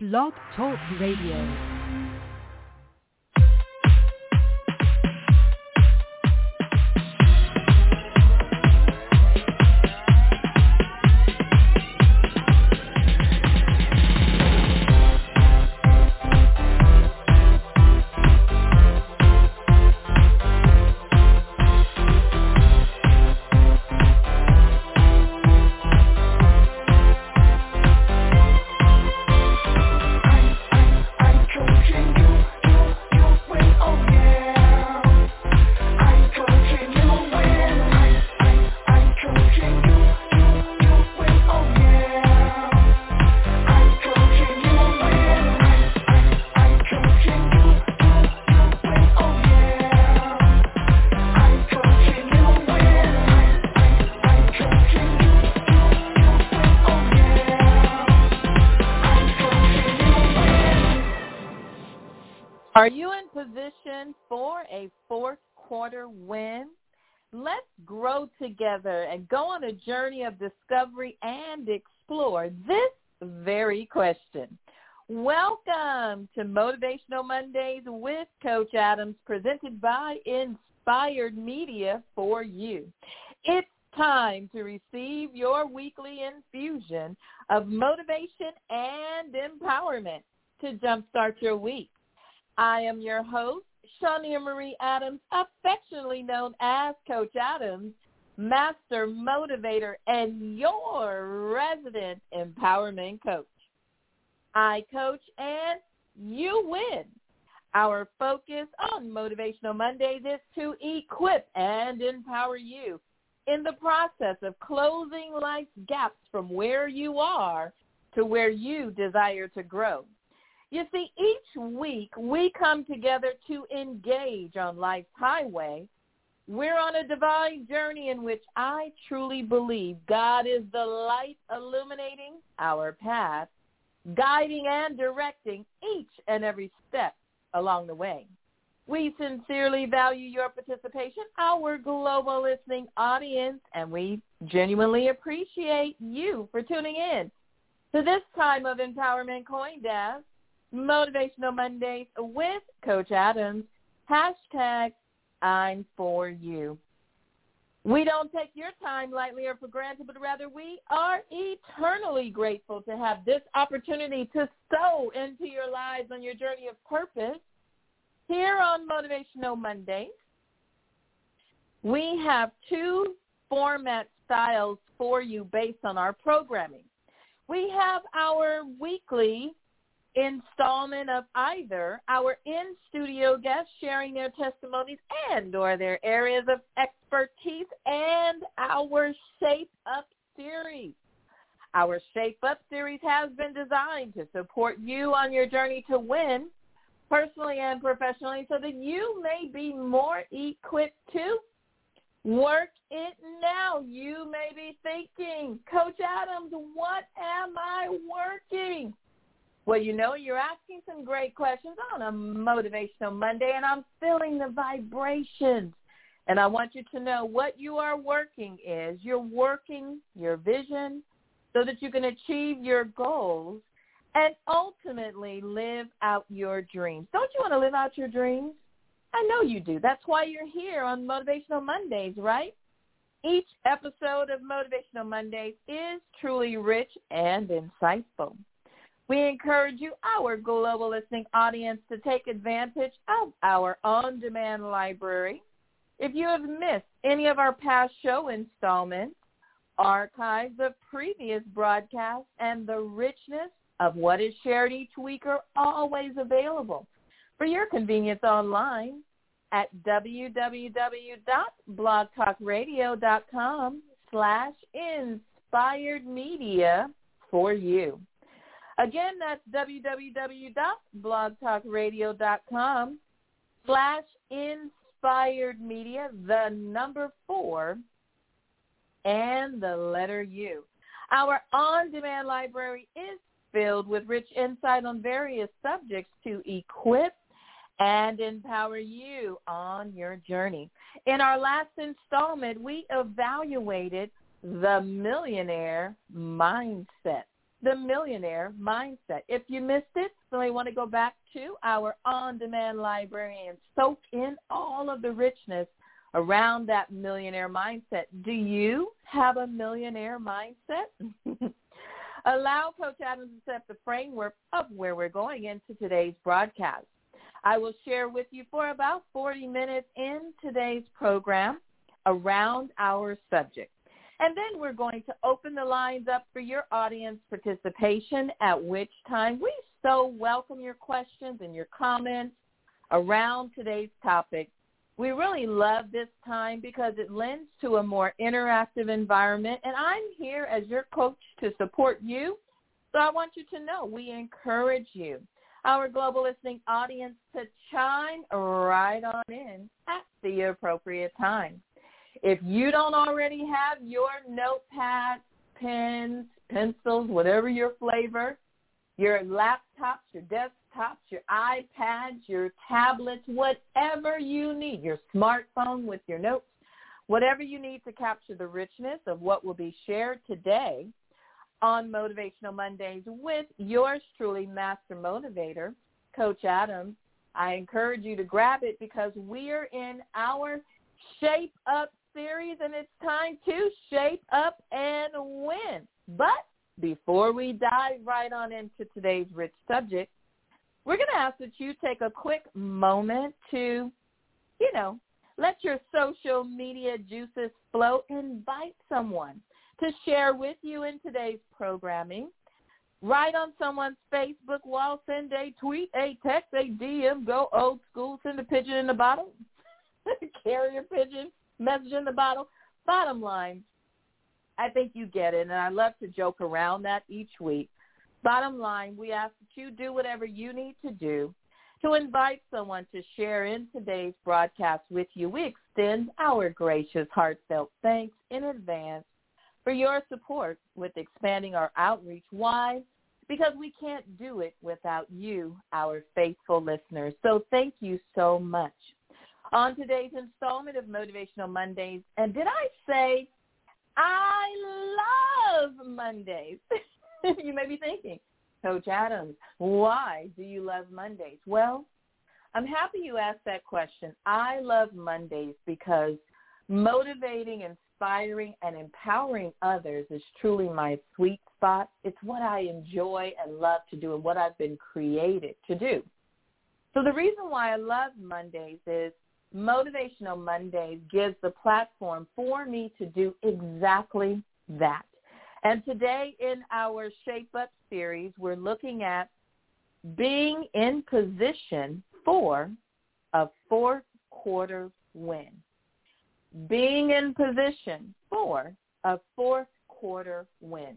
Blog Talk Radio. Are you in position for a fourth quarter win? Let's grow together and go on a journey of discovery and explore this very question. Welcome to Motivational Mondays with Coach Adams, presented by Inspired Media for you. It's time to receive your weekly infusion of motivation and empowerment to jumpstart your week. I am your host, Shania Marie Adams, affectionately known as Coach Adams, master motivator and your resident empowerment coach. I coach and you win. Our focus on Motivational Mondays is to equip and empower you in the process of closing life's gaps from where you are to where you desire to grow. You see, each week we come together to engage on life's highway. We're on a divine journey in which I truly believe God is the light illuminating our path, guiding and directing each and every step along the way. We sincerely value your participation, our global listening audience, and we genuinely appreciate you for tuning in to this time of empowerment coined as Motivational Mondays with Coach Adams, hashtag I'm for you. We don't take your time lightly or for granted, but rather we are eternally grateful to have this opportunity to sow into your lives on your journey of purpose. Here on Motivational Mondays, we have two format styles for you based on our programming. We have our weekly installment of either our in-studio guests sharing their testimonies and or their areas of expertise, and our Shape Up series. Our Shape Up series has been designed to support you on your journey to win, personally and professionally, so that you may be more equipped to work it now. You may be thinking, Coach Adams, what am I working? Well, you know, you're asking some great questions on a Motivational Monday, and I'm feeling the vibrations. And I want you to know what you are working is you're working your vision so that you can achieve your goals and ultimately live out your dreams. Don't you want to live out your dreams? I know you do. That's why you're here on Motivational Mondays, right? Each episode of Motivational Mondays is truly rich and insightful. We encourage you, our global listening audience, to take advantage of our on-demand library. If you have missed any of our past show installments, archives of previous broadcasts, and the richness of what is shared each week are always available for your convenience online at www.blogtalkradio.com/inspiredmedia for you. Again, that's www.blogtalkradio.com/inspiredmedia, the number 4, and the letter U. Our on-demand library is filled with rich insight on various subjects to equip and empower you on your journey. In our last installment, we evaluated the millionaire mindset. The Millionaire Mindset. If you missed it, so you want to go back to our on-demand library and soak in all of the richness around that millionaire mindset. Do you have a millionaire mindset? Allow Coach Adams to set the framework of where we're going into today's broadcast. I will share with you for about 40 minutes in today's program around our subject. And then we're going to open the lines up for your audience participation, at which time we so welcome your questions and your comments around today's topic. We really love this time because it lends to a more interactive environment, and I'm here as your coach to support you. So I want you to know we encourage you, our global listening audience, to chime right on in at the appropriate time. If you don't already have your notepads, pens, pencils, whatever your flavor, your laptops, your desktops, your iPads, your tablets, whatever you need, your smartphone with your notes, whatever you need to capture the richness of what will be shared today on Motivational Mondays with yours truly, Master Motivator, Coach Adams, I encourage you to grab it because we are in our Shape Up series, and it's time to shape up and win. But before we dive right on into today's rich subject, we're going to ask that you take a quick moment to, let your social media juices flow. Invite someone to share with you in today's programming. Write on someone's Facebook wall, send a tweet, a text, a DM, go old school, send a pigeon in the bottle, carrier pigeon, message in the bottle. Bottom line, I think you get it, and I love to joke around that each week. Bottom line, we ask that you do whatever you need to do to invite someone to share in today's broadcast with you. We extend our gracious, heartfelt thanks in advance for your support with expanding our outreach. Why? Because we can't do it without you, our faithful listeners. So thank you so much. On today's installment of Motivational Mondays, and did I say I love Mondays? You may be thinking, Coach Adams, why do you love Mondays? Well, I'm happy you asked that question. I love Mondays because motivating, inspiring, and empowering others is truly my sweet spot. It's what I enjoy and love to do and what I've been created to do. So the reason why I love Mondays is Motivational Mondays gives the platform for me to do exactly that. And today in our Shape Up series, we're looking at being in position for a fourth quarter win. Being in position for a fourth quarter win.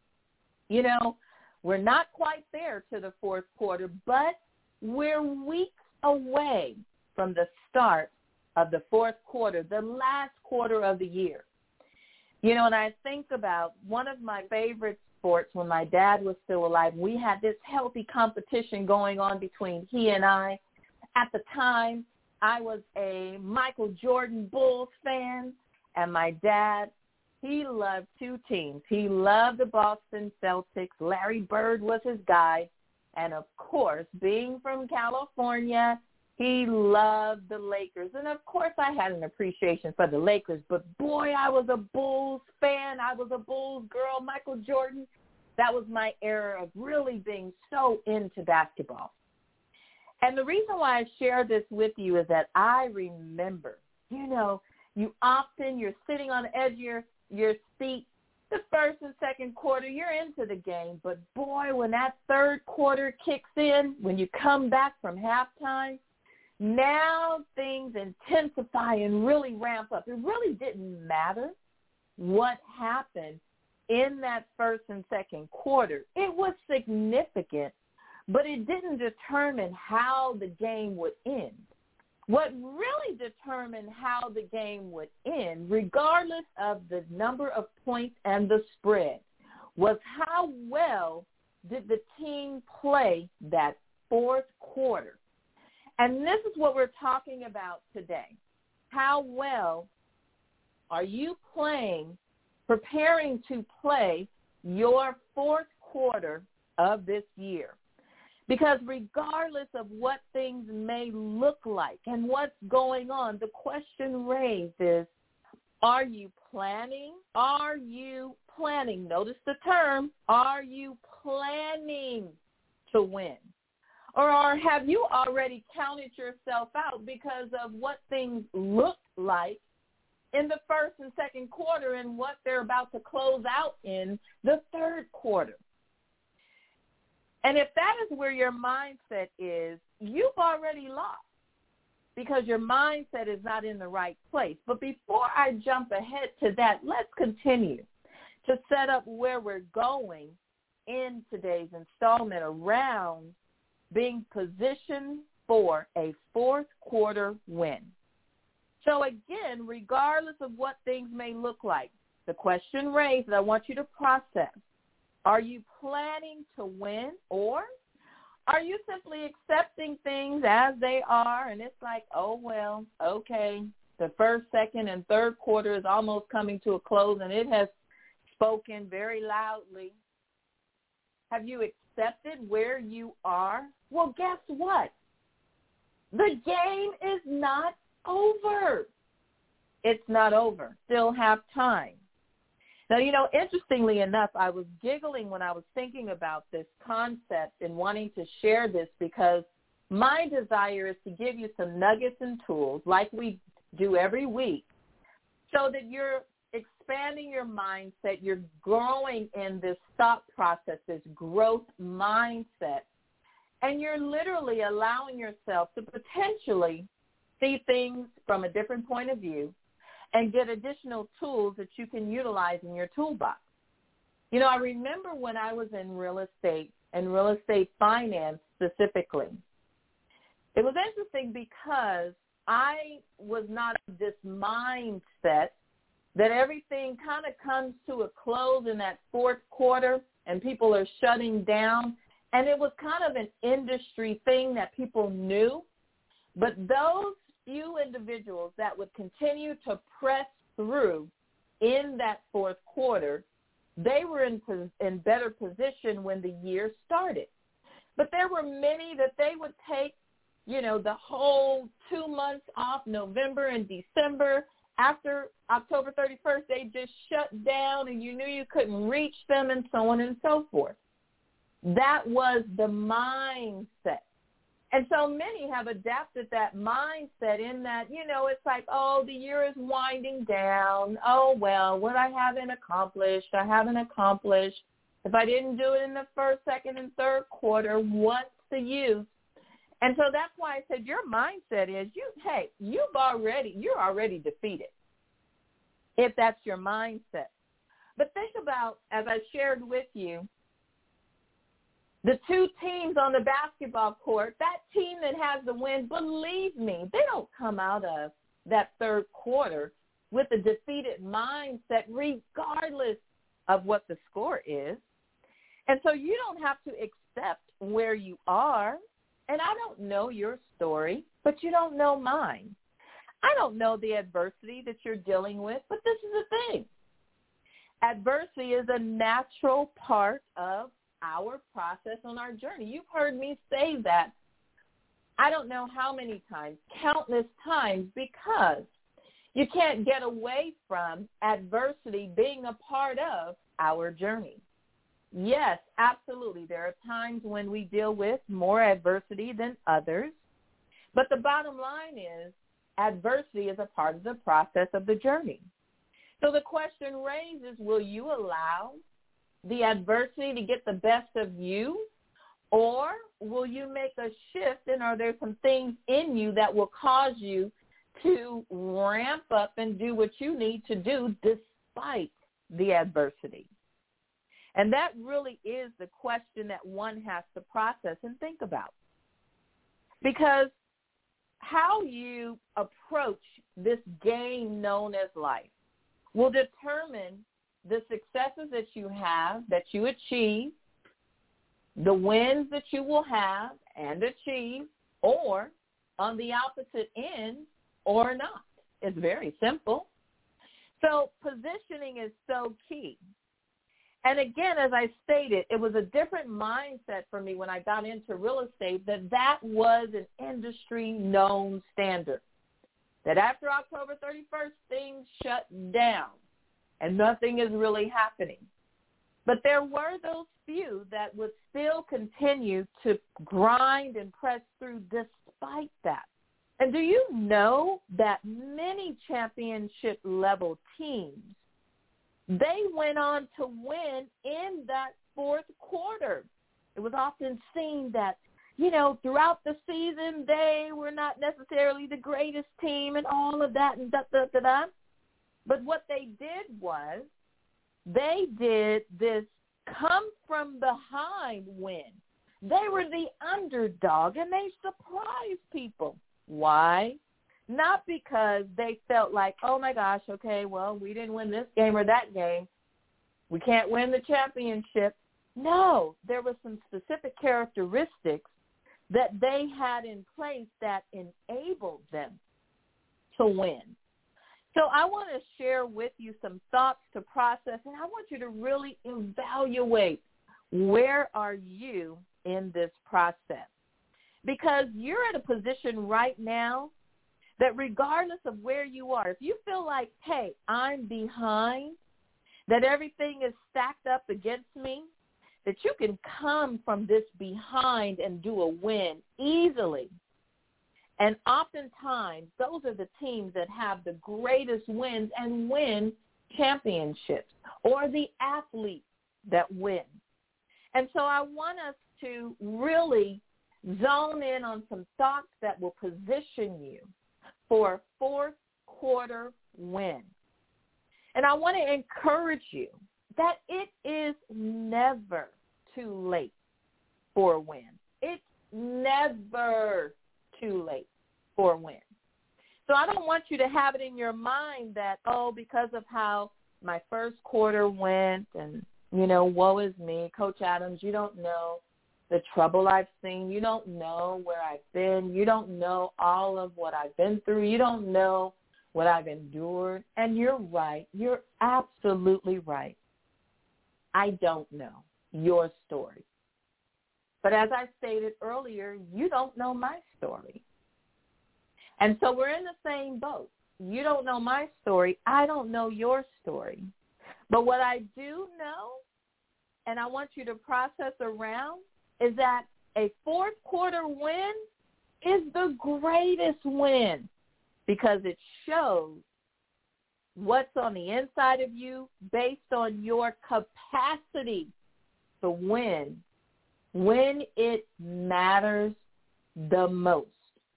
We're not quite there to the fourth quarter, but we're weeks away from the start of the fourth quarter, the last quarter of the year. And I think about one of my favorite sports when my dad was still alive. We had this healthy competition going on between he and I. At the time, I was a Michael Jordan Bulls fan, and my dad, he loved two teams. He loved the Boston Celtics. Larry Bird was his guy. And, of course, being from California, he loved the Lakers. And, of course, I had an appreciation for the Lakers. But, boy, I was a Bulls fan. I was a Bulls girl. Michael Jordan, that was my era of really being so into basketball. And the reason why I share this with you is that I remember, you're sitting on the edge of your seat, the first and second quarter, you're into the game. But, boy, when that third quarter kicks in, when you come back from halftime, now things intensify and really ramp up. It really didn't matter what happened in that first and second quarter. It was significant, but it didn't determine how the game would end. What really determined how the game would end, regardless of the number of points and the spread, was how well did the team play that fourth quarter. And this is what we're talking about today. How well are you preparing to play your fourth quarter of this year. Because regardless of what things may look like and what's going on, the question raised is, are you planning? Are you planning? Notice the term, are you planning to win? Or have you already counted yourself out because of what things look like in the first and second quarter and what they're about to close out in the third quarter? And if that is where your mindset is, you've already lost because your mindset is not in the right place. But before I jump ahead to that, let's continue to set up where we're going in today's installment around being positioned for a fourth quarter win. So again, regardless of what things may look like, the question raised that I want you to process, are you planning to win, or are you simply accepting things as they are and it's like, oh, well, okay, the first, second, and third quarter is almost coming to a close and it has spoken very loudly? Have you accepted where you are? Well, guess what? The game is not over. It's not over. Still have time. Now, interestingly enough, I was giggling when I was thinking about this concept and wanting to share this because my desire is to give you some nuggets and tools like we do every week so that you're expanding your mindset, you're growing in this thought process, this growth mindset, and you're literally allowing yourself to potentially see things from a different point of view and get additional tools that you can utilize in your toolbox. I remember when I was in real estate and real estate finance specifically, it was interesting because I was not of this mindset that everything kind of comes to a close in that fourth quarter and people are shutting down. And it was kind of an industry thing that people knew. But those few individuals that would continue to press through in that fourth quarter, they were in better position when the year started. But there were many that they would take, the whole 2 months off, November and December. After October 31st, they just shut down and you knew you couldn't reach them and so on and so forth. That was the mindset. And so many have adapted that mindset in that, it's like, oh, the year is winding down. Oh, well, what I haven't accomplished. If I didn't do it in the first, second, and third quarter, what's the use? And so that's why I said your mindset is, you're already defeated if that's your mindset. But think about, as I shared with you, the two teams on the basketball court, that team that has the win, believe me, they don't come out of that third quarter with a defeated mindset regardless of what the score is. And so you don't have to accept where you are. And I don't know your story, but you don't know mine. I don't know the adversity that you're dealing with, but this is the thing. Adversity is a natural part of our process on our journey. You've heard me say that I don't know how many times, countless times, because you can't get away from adversity being a part of our journey. Yes, absolutely. There are times when we deal with more adversity than others. But the bottom line is adversity is a part of the process of the journey. So the question raised is, will you allow the adversity to get the best of you, or will you make a shift, and are there some things in you that will cause you to ramp up and do what you need to do despite the adversity? And that really is the question that one has to process and think about. Because how you approach this game known as life will determine the successes that you have, that you achieve, the wins that you will have and achieve, or on the opposite end, or not. It's very simple. So positioning is so key. And again, as I stated, it was a different mindset for me when I got into real estate that was an industry-known standard. That after October 31st, things shut down and nothing is really happening. But there were those few that would still continue to grind and press through despite that. And do you know that many championship-level teams, they went on to win in that fourth quarter? It was often seen that, throughout the season, they were not necessarily the greatest team and all of that and da-da-da-da. But what they did was they did this come-from-behind win. They were the underdog, and they surprised people. Why? Not because they felt like, oh, my gosh, okay, well, we didn't win this game or that game. We can't win the championship. No, there were some specific characteristics that they had in place that enabled them to win. So I want to share with you some thoughts to process, and I want you to really evaluate where are you in this process. Because you're at a position right now that regardless of where you are, if you feel like, hey, I'm behind, that everything is stacked up against me, that you can come from this behind and do a win easily. And oftentimes, those are the teams that have the greatest wins and win championships, or the athletes that win. And so I want us to really zone in on some thoughts that will position you for a fourth quarter win. And I want to encourage you that it is never too late for a win. It's never too late for a win. So I don't want you to have it in your mind that, because of how my first quarter went and, woe is me. Coach Adams, you don't know the trouble I've seen. You don't know where I've been. You don't know all of what I've been through. You don't know what I've endured. And you're right. You're absolutely right. I don't know your story. But as I stated earlier, you don't know my story. And so we're in the same boat. You don't know my story. I don't know your story. But what I do know, and I want you to process around, is that a fourth quarter win is the greatest win because it shows what's on the inside of you based on your capacity to win when it matters the most.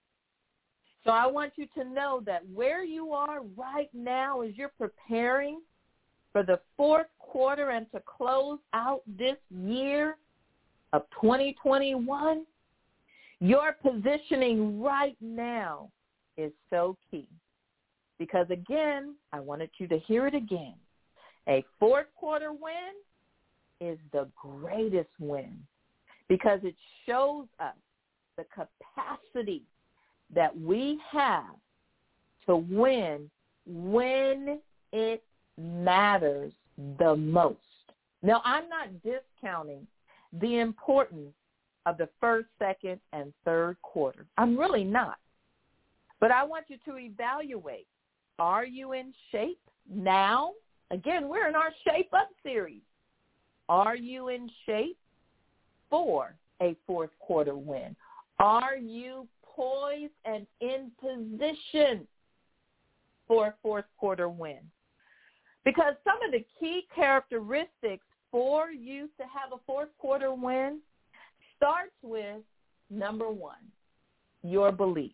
So I want you to know that where you are right now as you're preparing for the fourth quarter and to close out this year of 2021, your positioning right now is so key. Because, again, I wanted you to hear it again. A fourth quarter win is the greatest win because it shows us the capacity that we have to win when it matters the most. Now, I'm not discounting the importance of the first, second, and third quarter. I'm really not. But I want you to evaluate, are you in shape now? Again, we're in our Shape Up series. Are you in shape for a fourth quarter win? Are you poised and in position for a fourth quarter win? Because some of the key characteristics for you to have a fourth quarter win starts with, number one, your belief.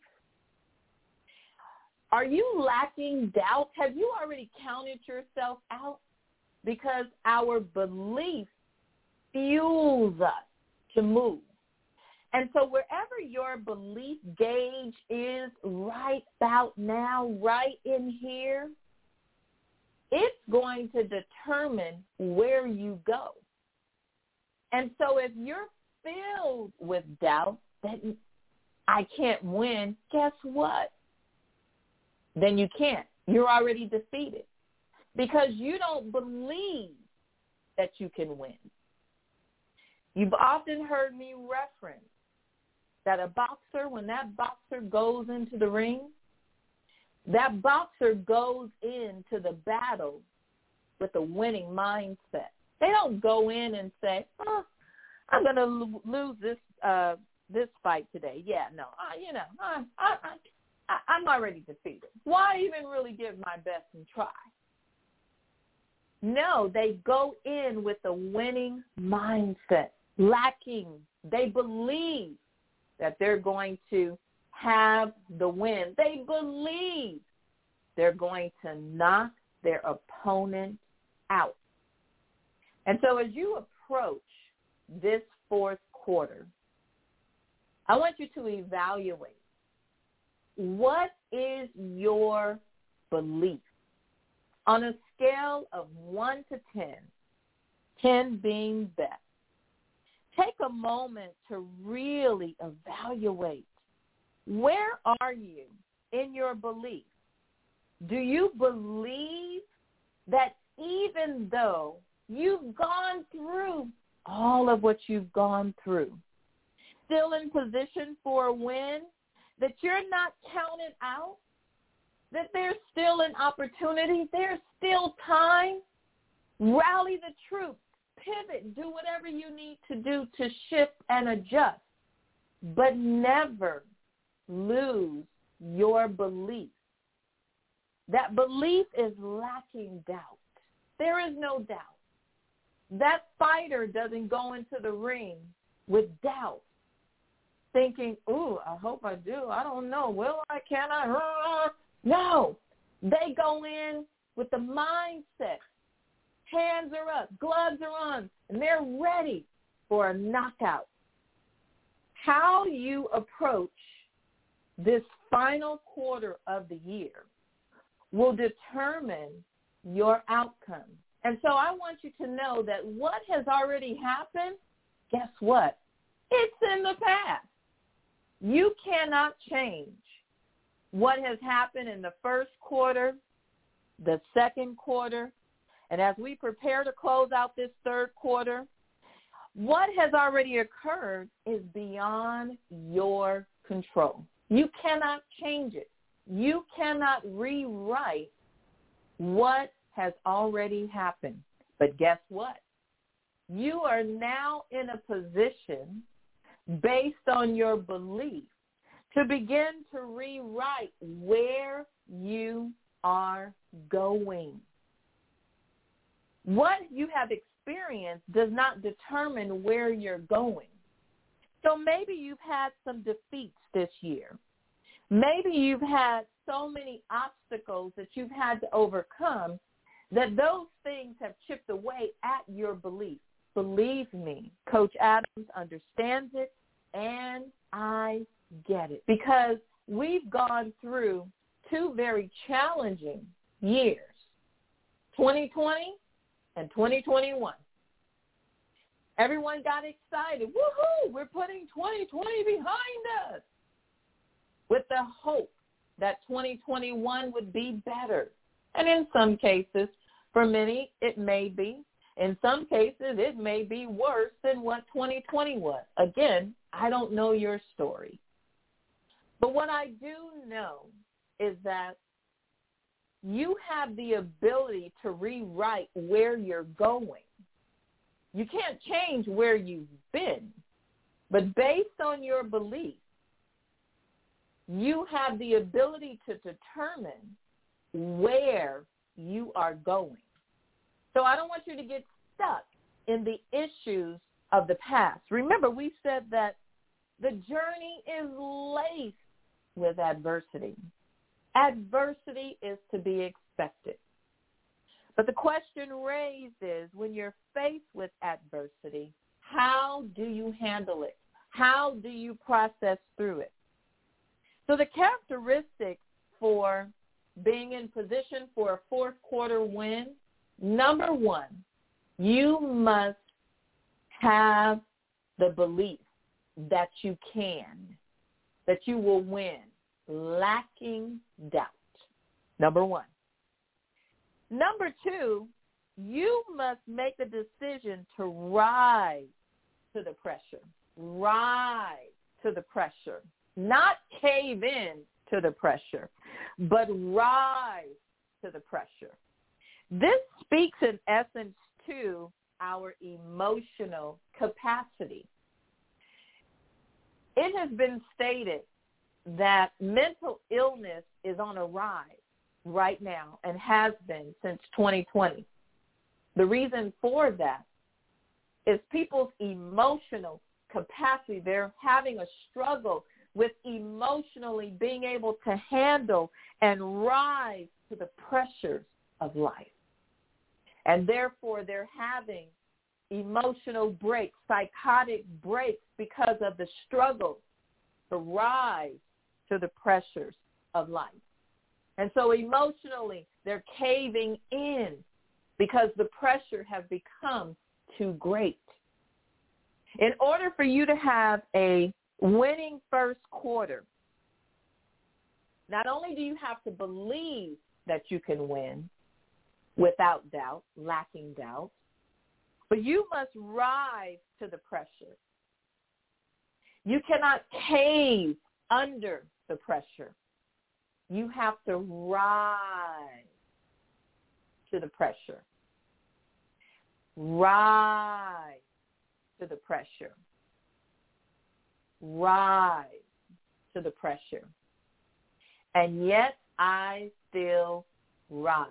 Are you lacking doubt? Have you already counted yourself out? Because our belief fuels us to move. And so wherever your belief gauge is right about now, right in here, it's going to determine where you go. And so if you're filled with doubt that I can't win, guess what? Then you can't. You're already defeated because you don't believe that you can win. You've often heard me reference that a boxer, when that boxer goes into the ring, that boxer goes into the battle with a winning mindset. They don't go in and say, I'm going to lose this fight today. Yeah, no, I'm already defeated. Why even really give my best and try? No, they go in with a winning mindset, lacking. They believe that they're going to have the win. They believe they're going to knock their opponent out. And so as you approach this fourth quarter, I want you to evaluate, what is your belief? On a scale of 1 to 10, 10 being best, take a moment to really evaluate, where are you in your belief? Do you believe that even though you've gone through all of what you've gone through, still in position for a win, that you're not counted out, that there's still an opportunity, there's still time? Rally the troops, pivot, do whatever you need to do to shift and adjust, but never lose your belief. That belief is lacking doubt. There is no doubt. That fighter doesn't go into the ring with doubt, thinking, ooh, I hope I do. I don't know. Will I? Can I? No. They go in with the mindset. Hands are up. Gloves are on. And they're ready for a knockout. How you approach this final quarter of the year will determine your outcome. And so I want you to know that what has already happened, guess what? It's in the past. You cannot change what has happened in the first quarter, the second quarter, and as we prepare to close out this third quarter, what has already occurred is beyond your control. You cannot change it. You cannot rewrite what has already happened. But guess what? You are now in a position, based on your belief, to begin to rewrite where you are going. What you have experienced does not determine where you're going. So maybe you've had some defeats this year. Maybe you've had so many obstacles that you've had to overcome that those things have chipped away at your belief. Believe me, Coach Adams understands it, and I get it, because we've gone through two very challenging years, 2020 and 2021. Everyone got excited. Woohoo! We're putting 2020 behind us, with the hope that 2021 would be better. And in some cases, for many, it may be. In some cases, it may be worse than what 2020 was. Again, I don't know your story. But what I do know is that you have the ability to rewrite where you're going. You can't change where you've been, but based on your belief, you have the ability to determine where you are going. So I don't want you to get stuck in the issues of the past. Remember, we said that the journey is laced with adversity. Adversity is to be expected. But the question raised is, when you're faced with adversity, how do you handle it? How do you process through it? So the characteristics for being in position for a fourth quarter win, number one, you must have the belief that you can, that you will win, lacking doubt. Number one. Number two, you must make a decision to rise to the pressure. Rise to the pressure. Not cave in to the pressure, but rise to the pressure. This speaks in essence to our emotional capacity. It has been stated that mental illness is on a rise right now and has been since 2020. The reason for that is people's emotional capacity. They're having a struggle with emotionally being able to handle and rise to the pressures of life. And therefore, they're having emotional breaks, psychotic breaks because of the struggle to rise to the pressures of life. And so emotionally, they're caving in because the pressure has become too great. In order for you to have a winning first quarter, not only do you have to believe that you can win without doubt, lacking doubt, but you must rise to the pressure. You cannot cave under the pressure. You have to rise to the pressure. Rise to the pressure. Rise to the pressure. And yet I still rise.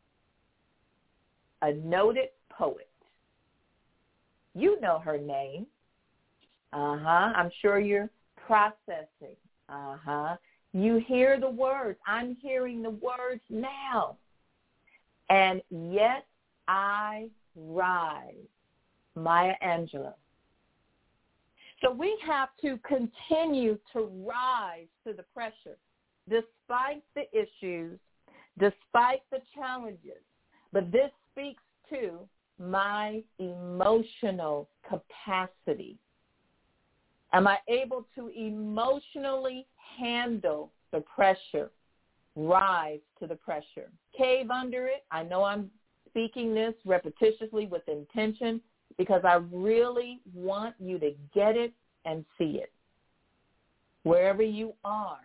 A noted poet. You know her name. I'm sure you're processing. You hear the words. I'm hearing the words now. And yet I rise. Maya Angelou. So we have to continue to rise to the pressure, despite the issues, despite the challenges. But this speaks to my emotional capacity. Am I able to emotionally handle the pressure? Rise to the pressure. Cave under it. I know I'm speaking this repetitiously with intention because I really want you to get it and see it. Wherever you are,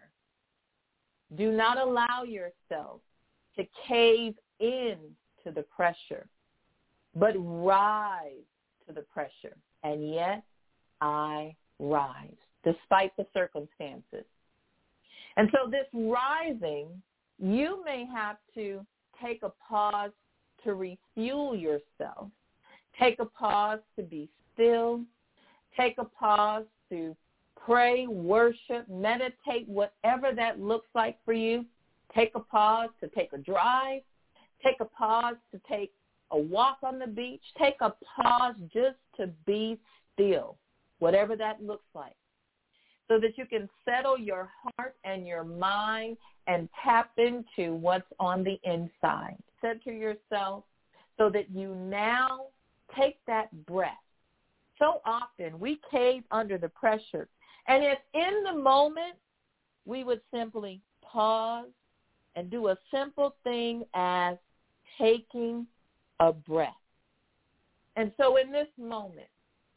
do not allow yourself to cave in to the pressure, but rise to the pressure. And yet I rise, despite the circumstances. And so this rising, you may have to take a pause to refuel yourself. Take a pause to be still. Take a pause to pray, worship, meditate, whatever that looks like for you. Take a pause to take a drive. Take a pause to take a walk on the beach. Take a pause just to be still, whatever that looks like, so that you can settle your heart and your mind and tap into what's on the inside. Center yourself so that you now take that breath. So often we cave under the pressure. And if in the moment we would simply pause and do a simple thing as taking a breath. And so in this moment,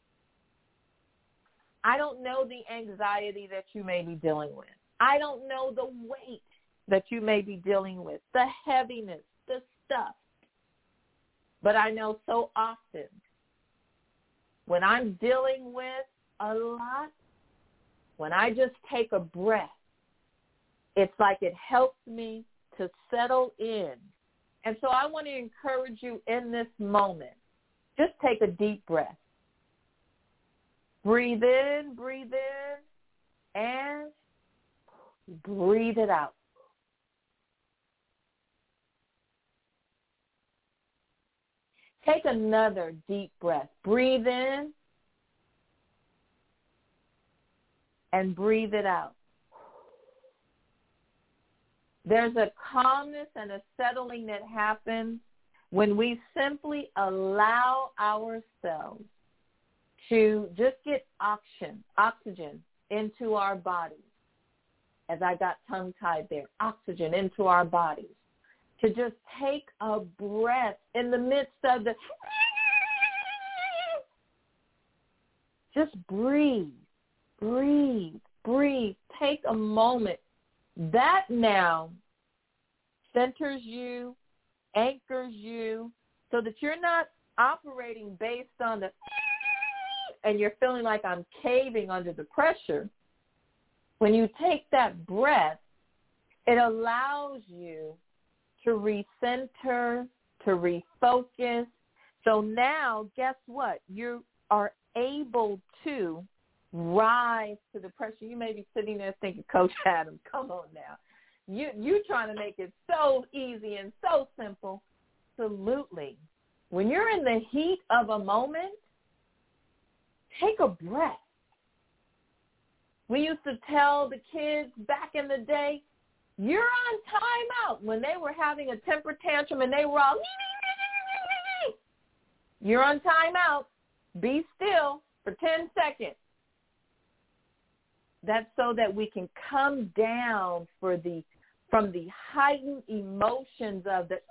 I don't know the anxiety that you may be dealing with. I don't know the weight that you may be dealing with, the heaviness, the stuff. But I know so often when I'm dealing with a lot, when I just take a breath, it's like it helps me to settle in. And so I want to encourage you in this moment, just take a deep breath. Breathe in, and breathe it out. Take another deep breath. Breathe in and breathe it out. There's a calmness and a settling that happens when we simply allow ourselves to just get oxygen into our bodies. As I got tongue-tied there, oxygen into our bodies. to just take a breath in the midst of the, just breathe, breathe, breathe. Take a moment. That now centers you, anchors you, so that you're not operating based on the, and you're feeling like I'm caving under the pressure. When you take that breath, it allows you to recenter, to refocus. So now, guess what? You are able to rise to the pressure. You may be sitting there thinking, Coach Adams, come on now. You're trying to make it so easy and so simple. Absolutely. When you're in the heat of a moment, take a breath. We used to tell the kids back in the day, you're on timeout. When they were having a temper tantrum and they were all, you're on timeout. Be still for 10 seconds. That's so that we can come down from the heightened emotions of the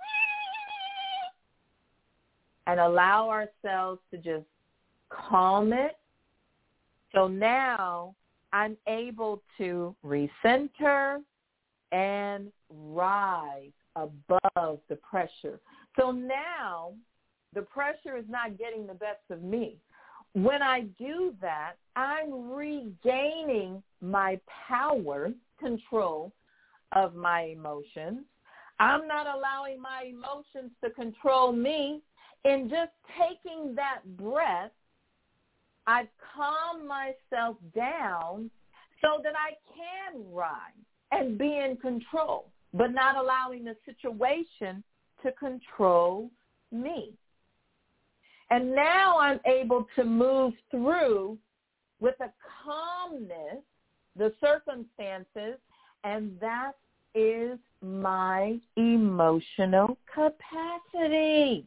and allow ourselves to just calm it. So now I'm able to recenter and rise above the pressure. So now the pressure is not getting the best of me. When I do that, I'm regaining my power, control of my emotions. I'm not allowing my emotions to control me. In just taking that breath, I've calmed myself down so that I can rise and be in control, but not allowing the situation to control me. And now I'm able to move through with a calmness, the circumstances, and that is my emotional capacity.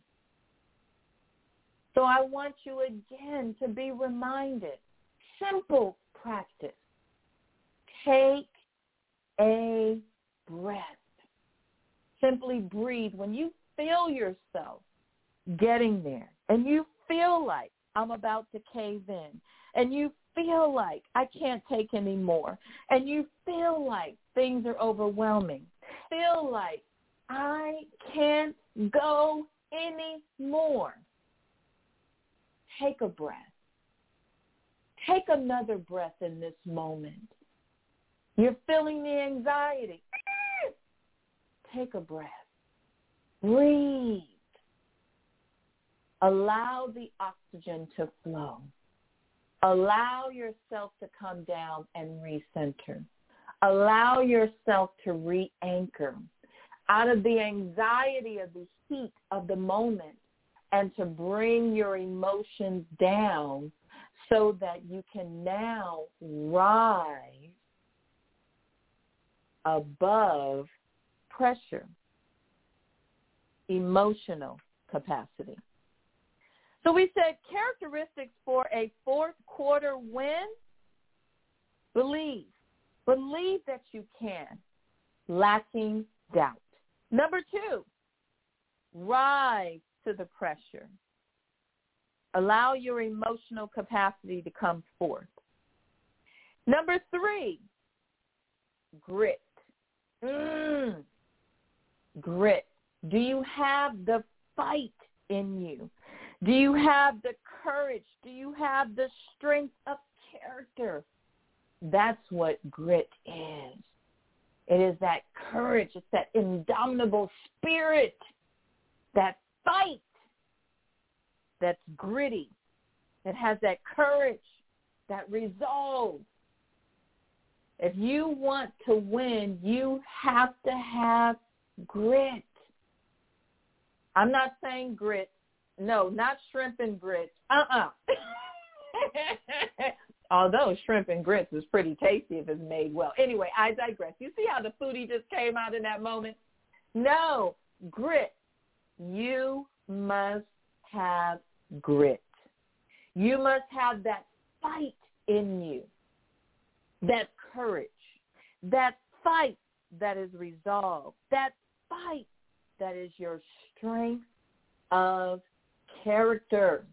So I want you again to be reminded, simple practice. Take a breath. Simply breathe. When you feel yourself getting there and you feel like I'm about to cave in and you feel like I can't take any more and you feel like things are overwhelming, feel like I can't go anymore, take a breath. Take another breath in this moment. You're feeling the anxiety. Take a breath. Breathe. Allow the oxygen to flow. Allow yourself to come down and recenter. Allow yourself to re-anchor out of the anxiety of the heat of the moment and to bring your emotions down so that you can now rise above pressure, emotional capacity. So we said characteristics for a fourth quarter win. Believe. Believe that you can, lacking doubt. Number 2, rise to the pressure. Allow your emotional capacity to come forth. Number 3, grit. Grit. Do you have the fight in you? Do you have the courage? Do you have the strength of character? That's what grit is. It is that courage. It's that indomitable spirit, that fight that's gritty, that has that courage, that resolve. If you want to win, you have to have grit. I'm not saying grit. No, not shrimp and grits. Although shrimp and grits is pretty tasty if it's made well. Anyway, I digress. You see how the foodie just came out in that moment? No, grit. You must have grit. You must have that fight in you, that courage, that fight that is resolved, that fight that is your strength of character.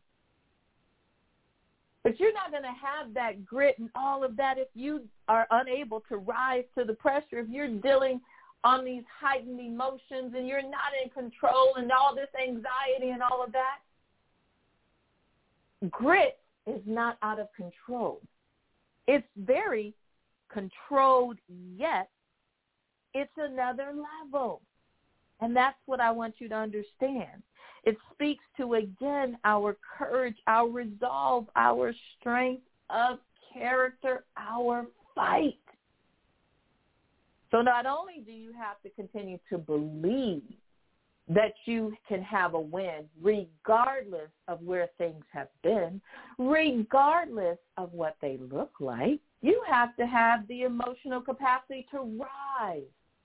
But you're not going to have that grit and all of that if you are unable to rise to the pressure, if you're dealing on these heightened emotions and you're not in control and all this anxiety and all of that. Grit is not out of control. It's very controlled, yet it's another level. And that's what I want you to understand. It speaks to, again, our courage, our resolve, our strength of character, our fight. So not only do you have to continue to believe that you can have a win regardless of where things have been, regardless of what they look like, you have to have the emotional capacity to rise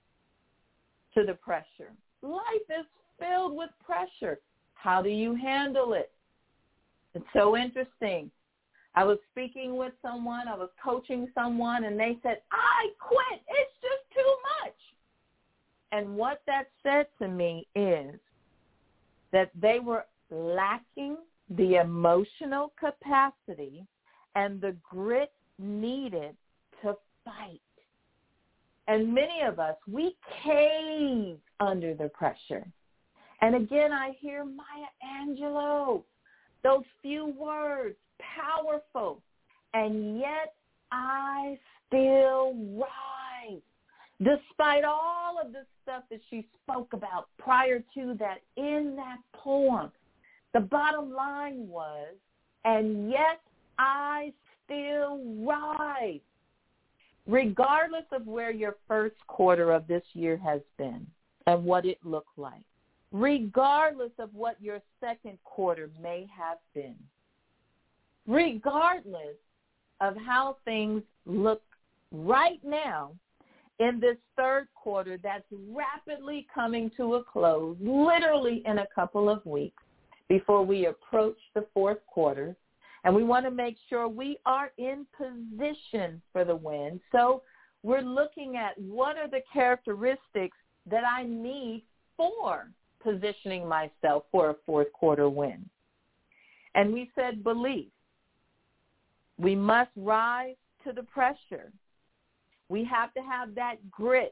to the pressure. Life is filled with pressure. How do you handle it? It's so interesting. I was speaking with someone, I was coaching someone, and they said, I quit. It's just too much. And what that said to me is that they were lacking the emotional capacity and the grit needed to fight. And many of us, we cave under the pressure. And again, I hear Maya Angelou, those few words, powerful, and yet I still rise. Despite all of the stuff that she spoke about prior to that in that poem, the bottom line was, and yet I still rise. Regardless of where your first quarter of this year has been and what it looked like, regardless of what your second quarter may have been, regardless of how things look right now in this third quarter that's rapidly coming to a close, literally in a couple of weeks before we approach the fourth quarter. And we want to make sure we are in position for the win. So we're looking at what are the characteristics that I need for positioning myself for a fourth quarter win. And we said belief. We must rise to the pressure. We have to have that grit.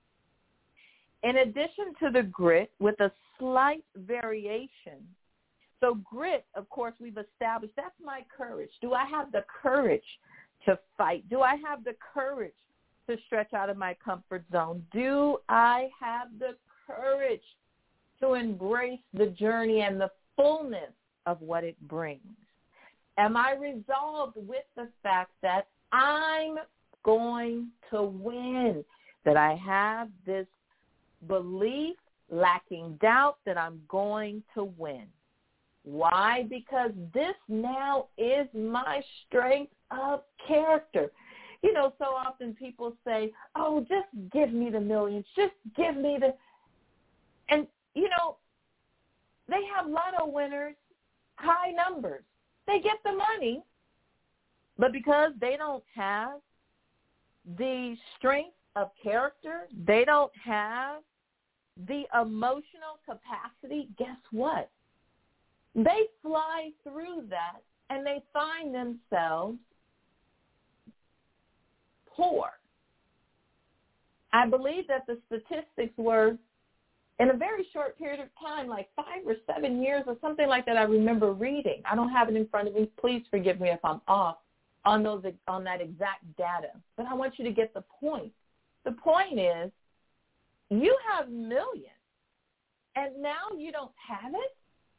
In addition to the grit, with a slight variation. So grit, of course, we've established, that's my courage. Do I have the courage to fight? Do I have the courage to stretch out of my comfort zone? Do I have the courage to embrace the journey and the fullness of what it brings? Am I resolved with the fact that I'm going to win, that I have this belief, lacking doubt that I'm going to win? Why? Because this now is my strength of character. You know, so often people say, oh, just give me the millions, just give me the, and, you know, they have lotto winners, high numbers. They get the money, but because they don't have the strength of character, they don't have the emotional capacity, guess what? They fly through that and they find themselves poor. I believe that the statistics were in a very short period of time, like 5 or 7 years or something like that, I remember reading. I don't have it in front of me. Please forgive me if I'm off on that exact data. But I want you to get the point. The point is you have millions and now you don't have it.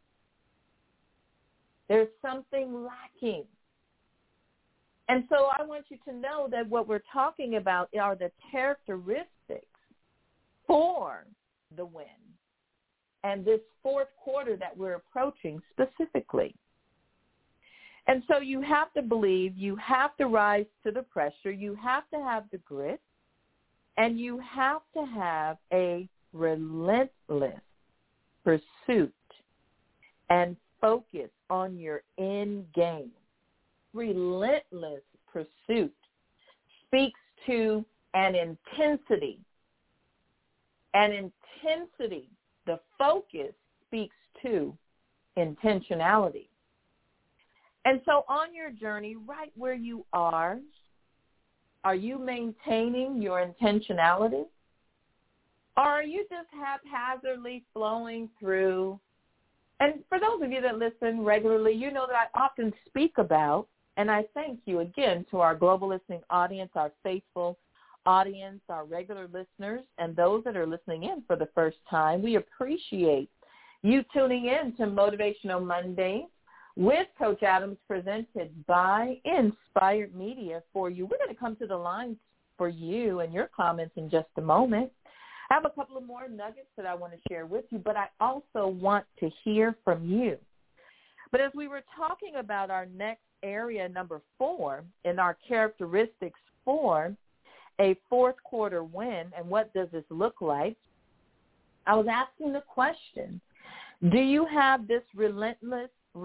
There's something lacking. And so I want you to know that what we're talking about are the characteristics for the win. And this fourth quarter that we're approaching specifically. And so you have to believe, you have to rise to the pressure, you have to have the grit, and you have to have a relentless pursuit and focus on your end game. Relentless pursuit speaks to an intensity The focus speaks to intentionality. And so on your journey, right where you are you maintaining your intentionality? Or are you just haphazardly flowing through? And for those of you that listen regularly, you know that I often speak about, and I thank you again to our global listening audience, our faithful audience, our regular listeners, and those that are listening in for the first time. We appreciate you tuning in to Motivational Mondays with Coach Adams, presented by Inspired Media for you. We're going to come to the line for you and your comments in just a moment. I have a couple of more nuggets that I want to share with you, but I also want to hear from you. But as we were talking about our next area, number 4, in our characteristics for a fourth quarter win, and what does this look like, I was asking the question, do you have this relentless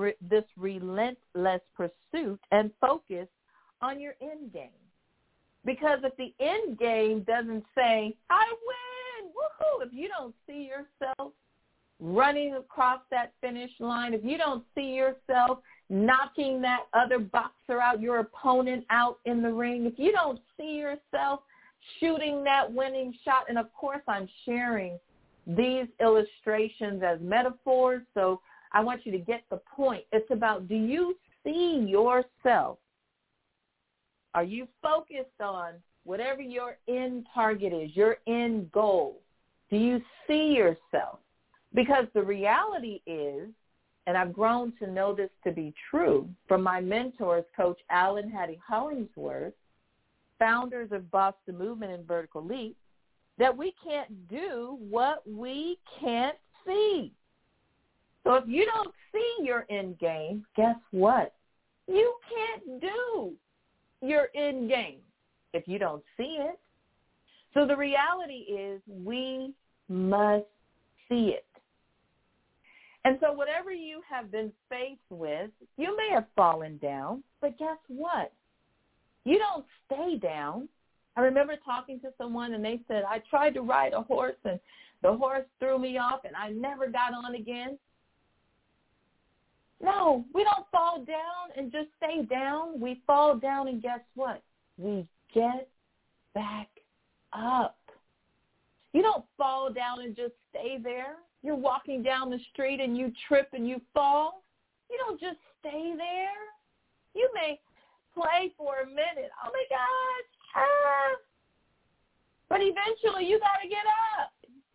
pursuit and focus on your end game? Because if the end game doesn't say, I win, woohoo, if you don't see yourself running across that finish line, if you don't see yourself knocking that other boxer out, your opponent out in the ring, if you don't see yourself shooting that winning shot, and of course I'm sharing these illustrations as metaphors, so I want you to get the point. It's about, do you see yourself? Are you focused on whatever your end target is, your end goal? Do you see yourself? Because the reality is, and I've grown to know this to be true from my mentors, Coach Alan Hattie Hollingsworth, founders of Boston Movement and Vertical Leap, that we can't do what we can't see. So if you don't see your end game, guess what? You can't do your end game if you don't see it. So the reality is we must see it. And so whatever you have been faced with, you may have fallen down, but guess what? You don't stay down. I remember talking to someone and they said, I tried to ride a horse and the horse threw me off and I never got on again. No, we don't fall down and just stay down. We fall down and guess what? We get back up. You don't fall down and just stay there. You're walking down the street and you trip and you fall. You don't just stay there. You may play for a minute. Oh, my gosh. But eventually you got to get up.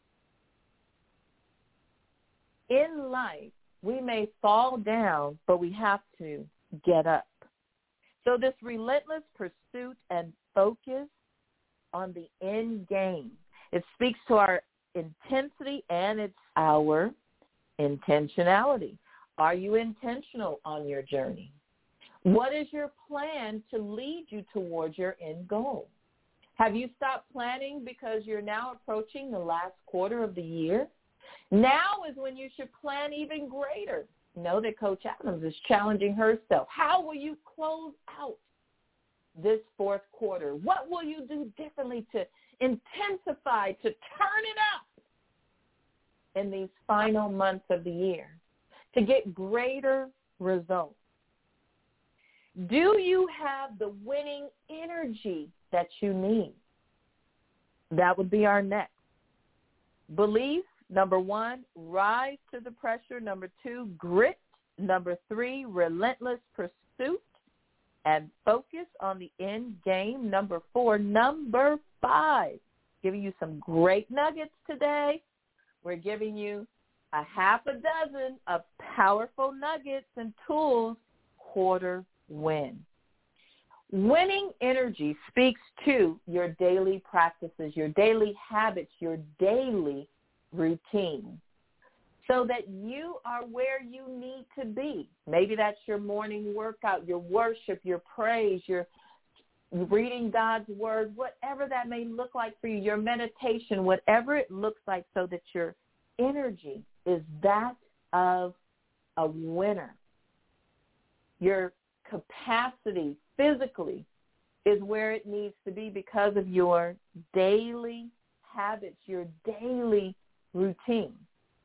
In life, we may fall down, but we have to get up. So this relentless pursuit and focus on the end game, it speaks to our intensity and it's our intentionality. Are you intentional on your journey? What is your plan to lead you towards your end goal? Have you stopped planning because you're now approaching the last quarter of the year? Now is when you should plan even greater. Know that Coach Adams is challenging herself. How will you close out this fourth quarter? What will you do differently to intensify, to turn it up in these final months of the year to get greater results? Do you have the winning energy that you need? That would be our next. Belief, number 1, rise to the pressure. Number 2, grit. Number 3, relentless pursuit and focus on the end game. Number 4, number 5, giving you some great nuggets today. We're giving you a half a dozen of powerful nuggets and tools, quarter win. Winning energy speaks to your daily practices, your daily habits, your daily routine, so that you are where you need to be. Maybe that's your morning workout, your worship, your praise, your reading God's word, whatever that may look like for you, your meditation, whatever it looks like, so that your energy is that of a winner. Your capacity physically is where it needs to be because of your daily habits, your daily routine.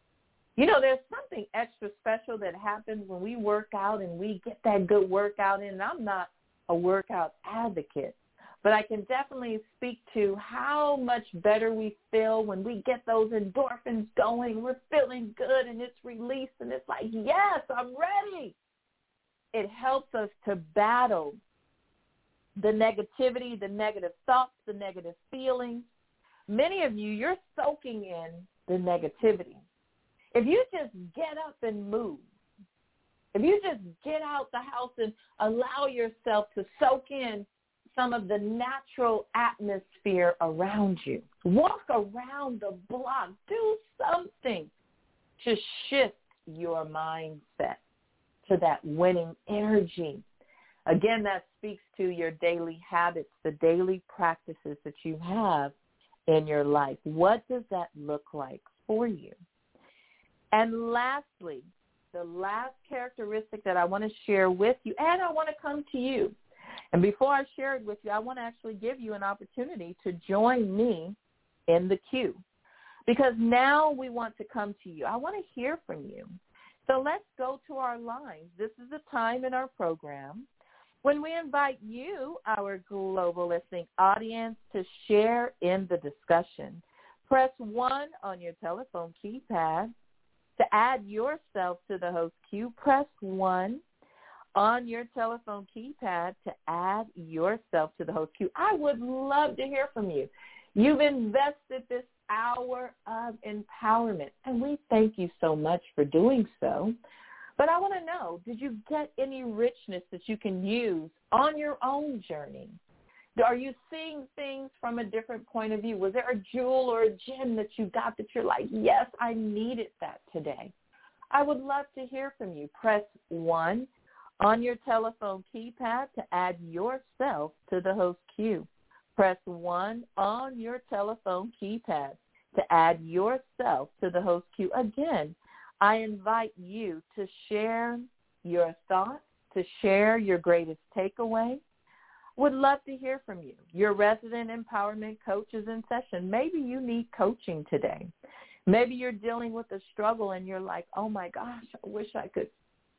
You know, there's something extra special that happens when we work out and we get that good workout in. And I'm not a workout advocate, but I can definitely speak to how much better we feel when we get those endorphins going. We're feeling good and it's released and it's like, yes, I'm ready. It helps us to battle the negativity, the negative thoughts, the negative feelings. Many of you, you're soaking in the negativity. If you just get up and move, if you just get out the house and allow yourself to soak in some of the natural atmosphere around you, walk around the block, do something to shift your mindset to that winning energy. Again, that speaks to your daily habits, the daily practices that you have in your life. What does that look like for you? And lastly, the last characteristic that I want to share with you, and I want to come to you. And before I share it with you, I want to actually give you an opportunity to join me in the queue, because now we want to come to you. I want to hear from you. So let's go to our lines. This is the time in our program when we invite you, our global listening audience, to share in the discussion. Press 1 on your telephone keypad to add yourself to the host queue. Press 1 on your telephone keypad to add yourself to the host queue. I would love to hear from you. You've invested this hour of empowerment, and we thank you so much for doing so. But I want to know, did you get any richness that you can use on your own journey? Are you seeing things from a different point of view? Was there a jewel or a gem that you got that you're like, yes, I needed that today? I would love to hear from you. Press 1 on your telephone keypad to add yourself to the host queue. Press 1 on your telephone keypad to add yourself to the host queue. Again, I invite you to share your thoughts, to share your greatest takeaway. Would love to hear from you. Your resident empowerment coach is in session. Maybe you need coaching today. Maybe you're dealing with a struggle and you're like, oh my gosh, I wish I could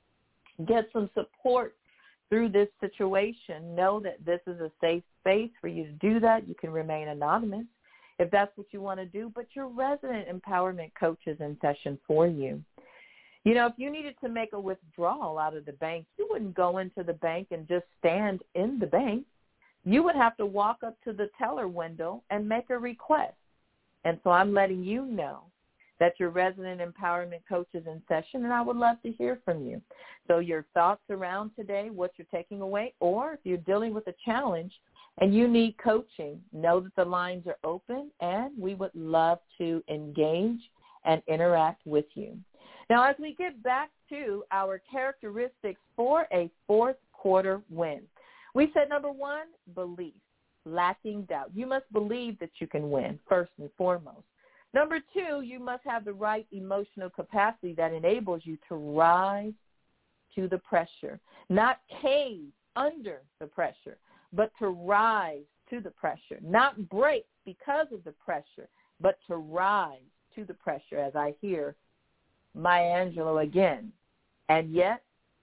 get some support through this situation. Know that this is a safe space for you to do that. You can remain anonymous if that's what you want to do, but your resident empowerment coach is in session for you. You know, if you needed to make a withdrawal out of the bank, you wouldn't go into the bank and just stand in the bank. You would have to walk up to the teller window and make a request. And so I'm letting you know that your resident empowerment coach is in session, and I would love to hear from you. So your thoughts around today, what you're taking away, or if you're dealing with a challenge and you need coaching, know that the lines are open, and we would love to engage and interact with you. Now, as we get back to our characteristics for a fourth quarter win, we said, number 1, belief, lacking doubt. You must believe that you can win, first and foremost. Number 2, you must have the right emotional capacity that enables you to rise to the pressure, not cave under the pressure, but to rise to the pressure, not break because of the pressure, but to rise to the pressure, as I hear Maya Angelou again, and yet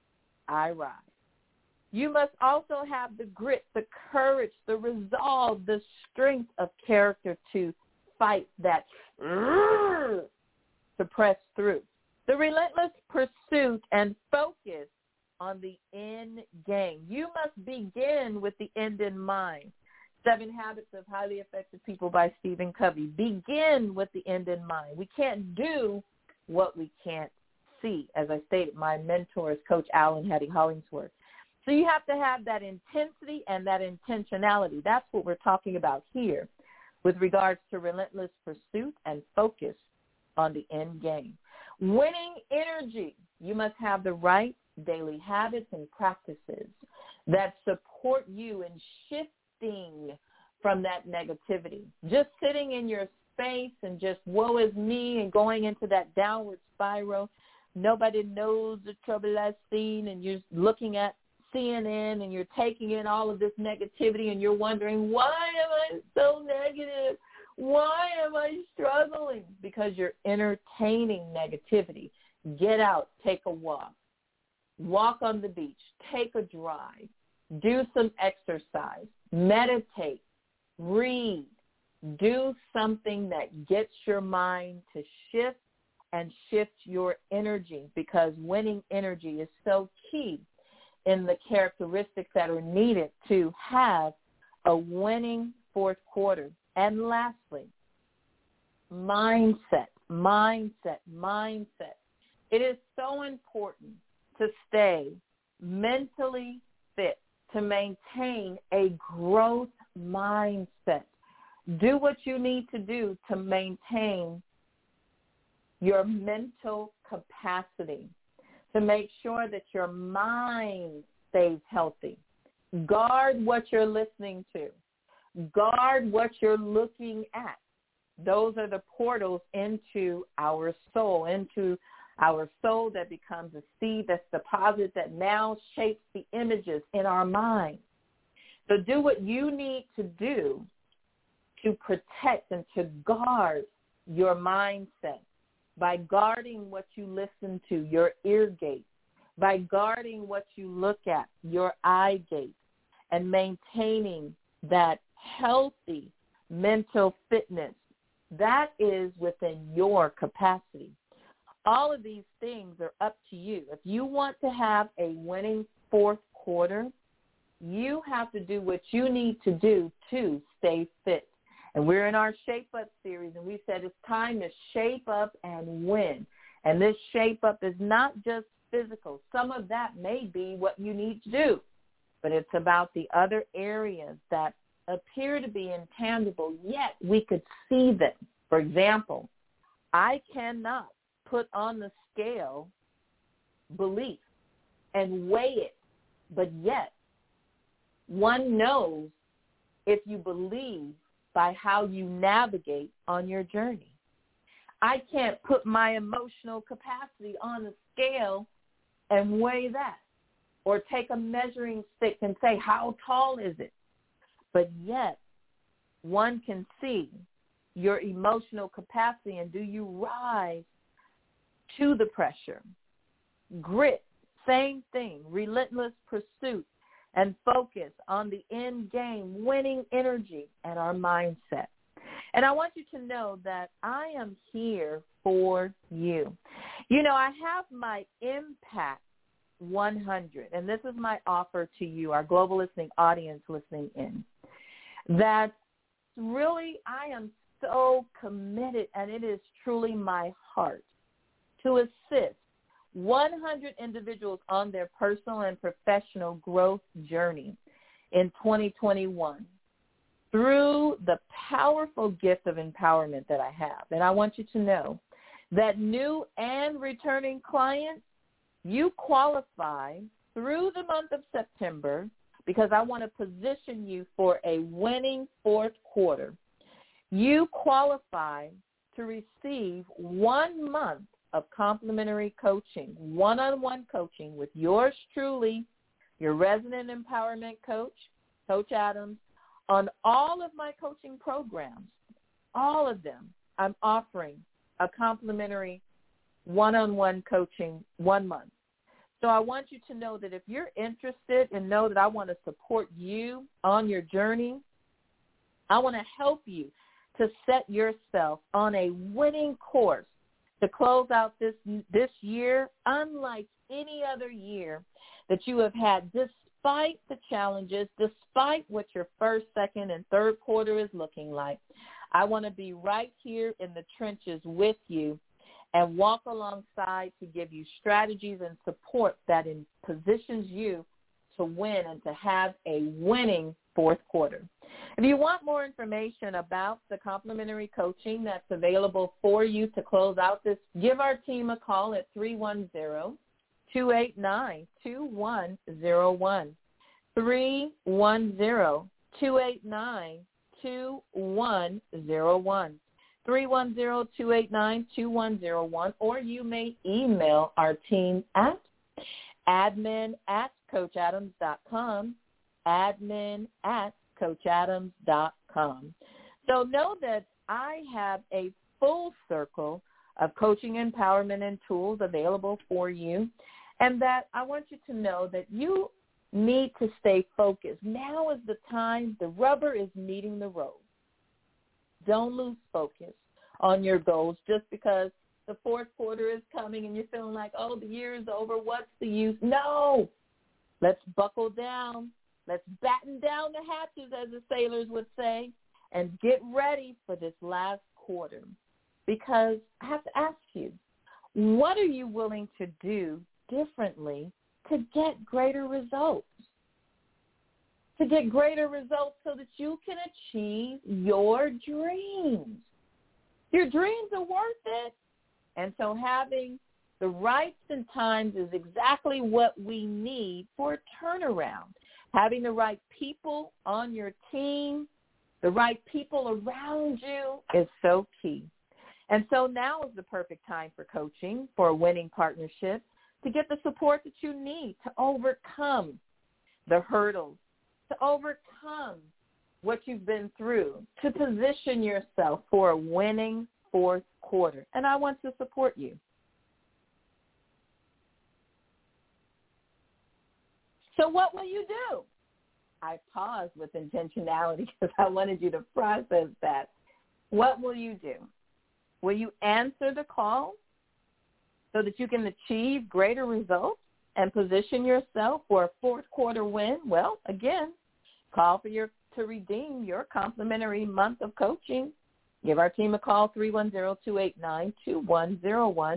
I rise. You must also have the grit, the courage, the resolve, the strength of character to fight that, to press through. The relentless pursuit and focus on the end game. You must begin with the end in mind. 7 Habits of Highly Effective People by Stephen Covey. Begin with the end in mind. We can't do what we can't see. As I stated, my mentor is Coach Alan Hattie Hollingsworth. So you have to have that intensity and that intentionality. That's what we're talking about here with regards to relentless pursuit and focus on the end game. Winning energy. You must have the right daily habits and practices that support you in shifting from that negativity. Just sitting in your space and just woe is me and going into that downward spiral. Nobody knows the trouble I've seen, and you're looking at CNN and you're taking in all of this negativity and you're wondering, why am I so negative? Why am I struggling? Because because you're entertaining negativity. Get out, take a walk on the beach, take a drive, do some exercise, meditate, read, do something that gets your mind to shift and shift your energy, because winning energy is so key in the characteristics that are needed to have a winning fourth quarter. And lastly, mindset. It is so important to stay mentally fit, to maintain a growth mindset. Do what you need to do to maintain your mental capacity, to make sure that your mind stays healthy. Guard what you're listening to. Guard what you're looking at. Those are the portals into our soul that becomes a seed that's deposited that now shapes the images in our mind. So do what you need to do to protect and to guard your mindset by guarding what you listen to, your ear gate, by guarding what you look at, your eye gate, and maintaining that healthy mental fitness. That is within your capacity. All of these things are up to you. If you want to have a winning fourth quarter, you have to do what you need to do to stay fit. And we're in our Shape Up series, and we said it's time to shape up and win. And this shape up is not just physical. Some of that may be what you need to do, but it's about the other areas that appear to be intangible, yet we could see them. For example, I cannot put on the scale belief and weigh it, but yet one knows if you believe by how you navigate on your journey. I can't put my emotional capacity on the scale and weigh that, or take a measuring stick and say, how tall is it? But yet one can see your emotional capacity, and do you rise to the pressure? Grit, same thing, relentless pursuit and focus on the end game, winning energy and our mindset. And I want you to know that I am here for you. You know, I have my Impact 100, and this is my offer to you, our global listening audience listening in, that really I am so committed, and it is truly my heart, to assist 100 individuals on their personal and professional growth journey in 2021 through the powerful gift of empowerment that I have. And I want you to know that new and returning clients, you qualify through the month of September, because I want to position you for a winning fourth quarter. You qualify to receive 1 month of complimentary coaching, one-on-one coaching with yours truly, your resident empowerment coach, Coach Adams, on all of my coaching programs. All of them, I'm offering a complimentary one-on-one coaching 1 month. So I want you to know that if you're interested and know that I want to support you on your journey, I want to help you to set yourself on a winning course to close out this year unlike any other year that you have had, despite the challenges, despite what your first, second, and third quarter is looking like. I want to be right here in the trenches with you and walk alongside to give you strategies and support that positions you to win and to have a winning fourth quarter. If you want more information about the complimentary coaching that's available for you to close out this, give our team a call at 310-289-2101. 310-289-2101. 310-289-2101, or you may email our team at admin@coachadams.com, admin@coachadams.com. So know that I have a full circle of coaching, empowerment, and tools available for you, and that I want you to know that you need to stay focused. Now is the time. The rubber is meeting the road. Don't lose focus on your goals just because the fourth quarter is coming and you're feeling like, oh, the year is over. What's the use? No. Let's buckle down. Let's batten down the hatches, as the sailors would say, and get ready for this last quarter. Because I have to ask you, what are you willing to do differently to get greater results? To get greater results so that you can achieve your dreams. Your dreams are worth it. And so having the rights and times is exactly what we need for a turnaround. Having the right people on your team, the right people around you is so key. And so now is the perfect time for coaching, for a winning partnership, to get the support that you need to overcome the hurdles, to overcome what you've been through, to position yourself for a winning fourth quarter. And I want to support you. So what will you do? I paused with intentionality because I wanted you to process that. What will you do? Will you answer the call so that you can achieve greater results and position yourself for a fourth quarter win? Well, again, call for to redeem your complimentary month of coaching. Give our team a call, 310-289-2101,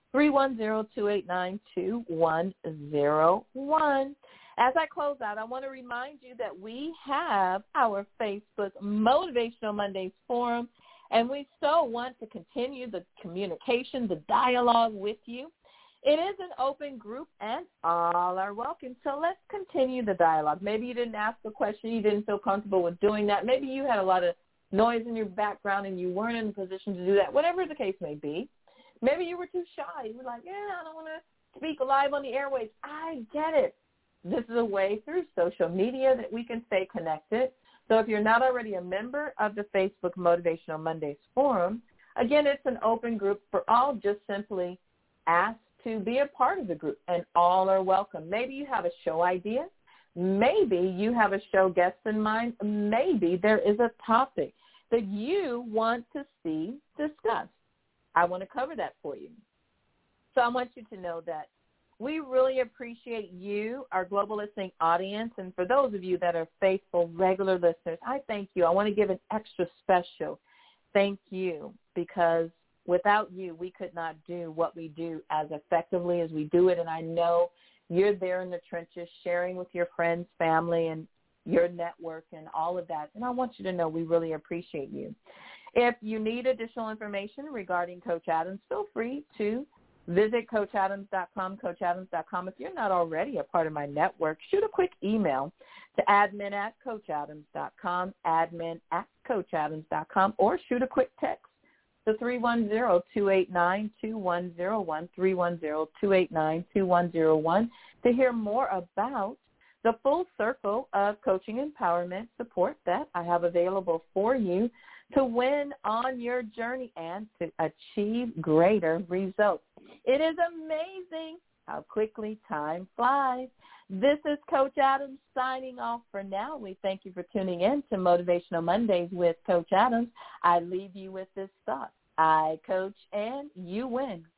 310-289-2101. As I close out, I want to remind you that we have our Facebook Motivational Mondays Forum, and we so want to continue the communication, the dialogue with you. It is an open group, and all are welcome. So let's continue the dialogue. Maybe you didn't ask a question. You didn't feel comfortable with doing that. Maybe you had a lot of noise in your background and you weren't in a position to do that, whatever the case may be. Maybe you were too shy. You were like, I don't want to speak live on the airwaves. I get it. This is a way through social media that we can stay connected. So if you're not already a member of the Facebook Motivational Mondays Forum, again, it's an open group for all. Just simply ask to be a part of the group, and all are welcome. Maybe you have a show idea. Maybe you have a show guest in mind. Maybe there is a topic that you want to see discussed. I want to cover that for you. So I want you to know that we really appreciate you, our global listening audience, and for those of you that are faithful, regular listeners, I thank you. I want to give an extra special thank you because without you, we could not do what we do as effectively as we do it, and I know you're there in the trenches sharing with your friends, family, and your network and all of that, and I want you to know we really appreciate you. If you need additional information regarding Coach Adams, feel free to visit CoachAdams.com, CoachAdams.com. If you're not already a part of my network, shoot a quick email to admin@CoachAdams.com, admin@CoachAdams.com, or shoot a quick text to 310-289-2101, 310-289-2101 to hear more about the full circle of coaching empowerment support that I have available for you to win on your journey and to achieve greater results. It is amazing how quickly time flies. This is Coach Adams signing off for now. We thank you for tuning in to Motivational Mondays with Coach Adams. I leave you with this thought. I coach and you win.